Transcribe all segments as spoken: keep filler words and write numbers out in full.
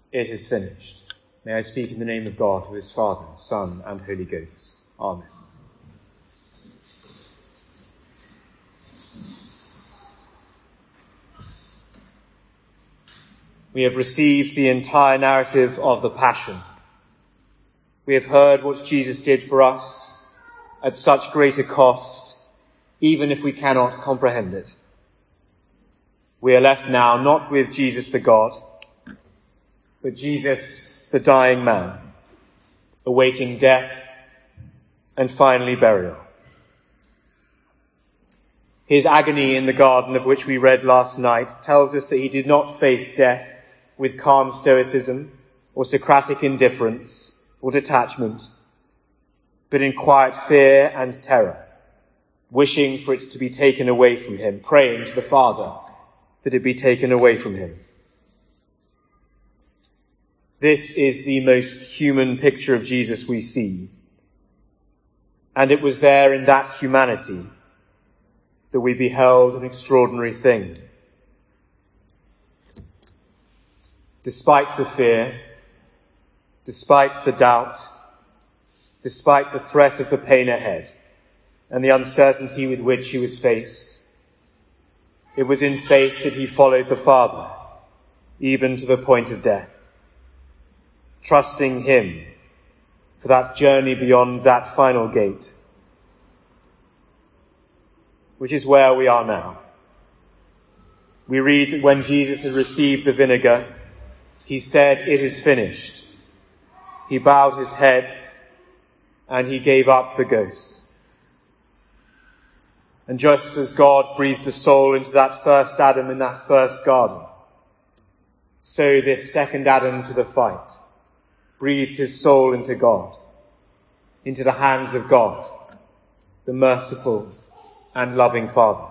It is finished. May I speak in the name of God, who is Father, Son, and Holy Ghost. Amen. We have received the entire narrative of the Passion. We have heard what Jesus did for us at such greater cost, even if we cannot comprehend it. We are left now not with Jesus the God, but Jesus the dying man, awaiting death and finally burial. His agony in the garden, of which we read last night, tells us that he did not face death with calm stoicism or Socratic indifference or detachment, but in quiet fear and terror, wishing for it to be taken away from him, praying to the Father that it be taken away from him. This is the most human picture of Jesus we see, and it was there in that humanity that we beheld an extraordinary thing. Despite the fear, despite the doubt, despite the threat of the pain ahead and the uncertainty with which he was faced, it was in faith that he followed the Father, even to the point of death, trusting him for that journey beyond that final gate, which is where we are now. We read that when Jesus had received the vinegar, he said, "It is finished." He bowed his head and he gave up the ghost. And just as God breathed the soul into that first Adam in that first garden, so this second Adam to the fight breathed his soul into God, into the hands of God, the merciful and loving Father.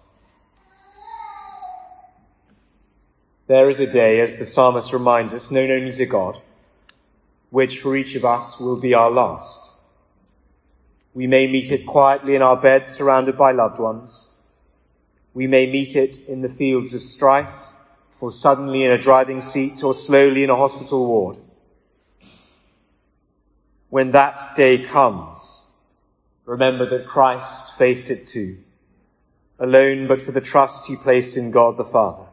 There is a day, as the psalmist reminds us, known only to God, which for each of us will be our last. We may meet it quietly in our beds, surrounded by loved ones. We may meet it in the fields of strife, or suddenly in a driving seat, or slowly in a hospital ward. When that day comes, remember that Christ faced it too, alone but for the trust he placed in God the Father.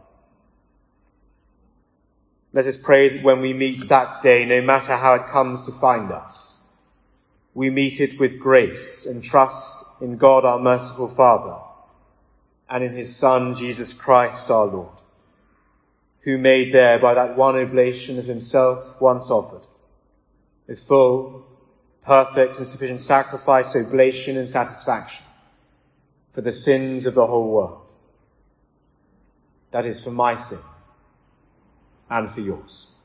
Let us pray that when we meet that day, no matter how it comes to find us, we meet it with grace and trust in God our merciful Father and in his Son, Jesus Christ our Lord, who made there by that one oblation of himself once offered, a full, perfect and sufficient sacrifice, oblation and satisfaction for the sins of the whole world. That is for my sin and for yours.